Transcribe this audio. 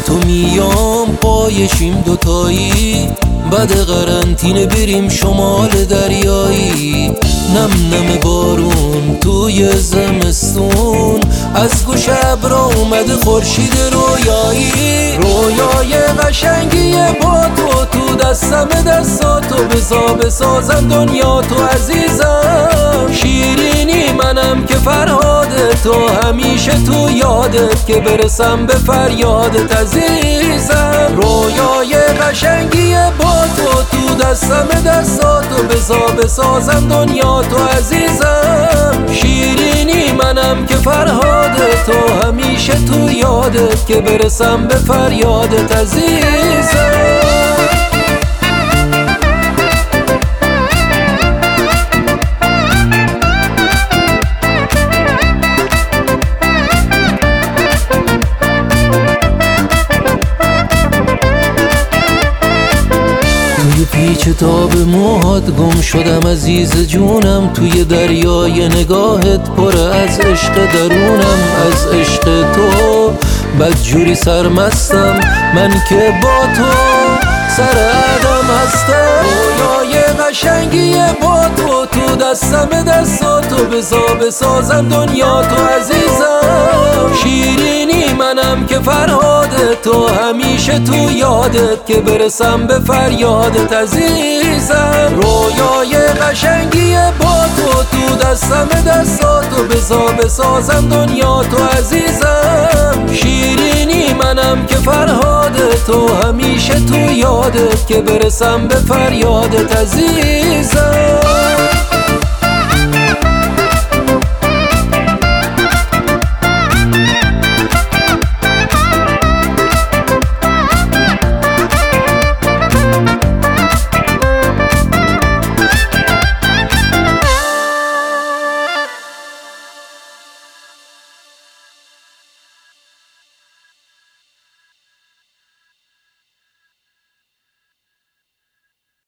تو میام پایشیم دوتایی، بعد قرنطینه بریم شمال دریایی. نم نم بارون توی زمستون، از گوش ابرا اومده خورشید رویایی. رویای قشنگی با تو دستم دستاتو، بزا بسازم دنیا تو عزیزم. شیرینی منم که فرهاد تو، همیشه تو یادت که برسم به فریادت عزیزم. رویای قشنگی با تو دستم دستاتو، بزا بسازم دنیا تو عزیزم. شیرینی منم که فرهاد تو، همیشه تو یادت که برسم به فریادت عزیزم. توی پیچ تاب موهات گم شدم عزیز جونم، توی دریای نگاهت پر از عشق درونم. از عشق تو بدجوری سرمستم، من که با تو سر عدم هستم. رویای قشنگی با تو دستم دستاتو، بزا بسازم دنیا تو عزیزم. شیرینی منم که فرهاد تو، همیشه تو یادت که برسم به فریادت عزیزم. رویای قشنگی با تو دستم دستاتو، بزا بسازم دنیا تو عزیزم. شیرینی منم که فرهاد تو، همیشه تو یادت که برسم به فریادت عزیزم.